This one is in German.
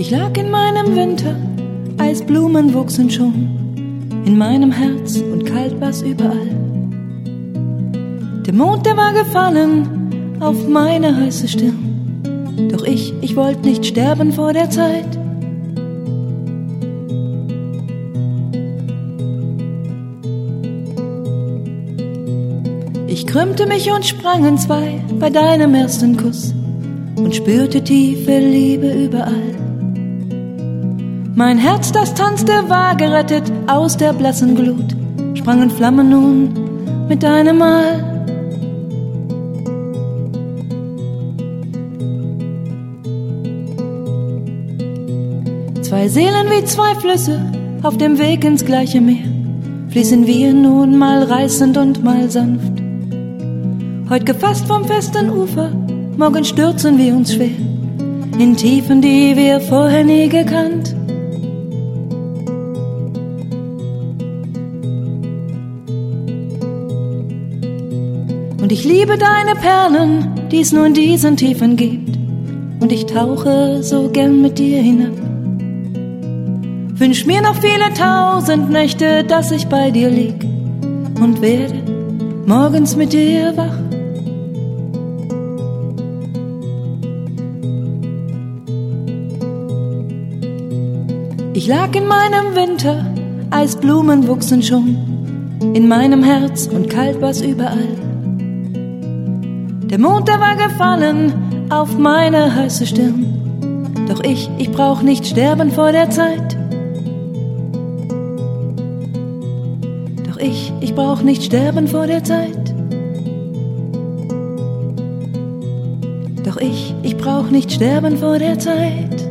Ich lag in meinem Winter, Eisblumen wuchsen schon in meinem Herz und kalt war's überall. Der Mond, der war gefallen auf meine heiße Stirn, doch ich wollte nicht sterben vor der Zeit. Ich krümmte mich und sprang entzwei bei deinem ersten Kuss und spürte tiefe Liebe überall. Mein Herz, das tanzte, war gerettet aus der blassen Glut, sprangen Flammen nun mit deinem Mal. Zwei Seelen wie zwei Flüsse auf dem Weg ins gleiche Meer, fließen wir nun mal reißend und mal sanft. Heut gefasst vom festen Ufer, morgen stürzen wir uns schwer in Tiefen, die wir vorher nie gekannt. Und ich liebe deine Perlen, die es nur in diesen Tiefen gibt, und ich tauche so gern mit dir hinab. Wünsch mir noch viele tausend Nächte, dass ich bei dir lieg und werde morgens mit dir wach. Ich lag in meinem Winter, Eisblumen wuchsen schon in meinem Herz und kalt war's überall. Der Mond, der war gefallen auf meine heiße Stirn, doch ich brauch nicht sterben vor der Zeit. Doch ich brauch nicht sterben vor der Zeit. Doch ich brauch nicht sterben vor der Zeit.